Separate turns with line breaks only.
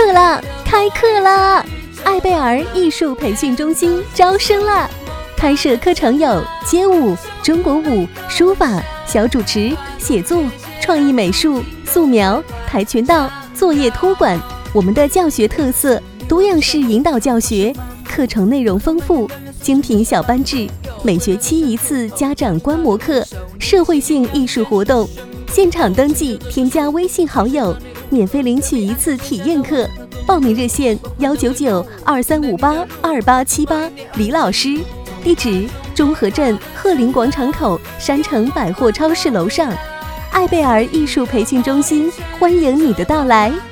课啦！开课啦！艾贝尔艺术培训中心招生啦！开设课程有街舞、中国舞、书法、小主持、写作、创意美术、素描、跆拳道、作业托管。我们的教学特色多样式引导教学，课程内容丰富，精品小班制，每学期一次家长观摩课，社会性艺术活动，现场登记添加微信好友，免费领取一次体验课。报名热线19923582878，李老师。地址：中和镇鹤林广场口山城百货超市楼上。艾贝尔艺术培训中心，欢迎你的到来。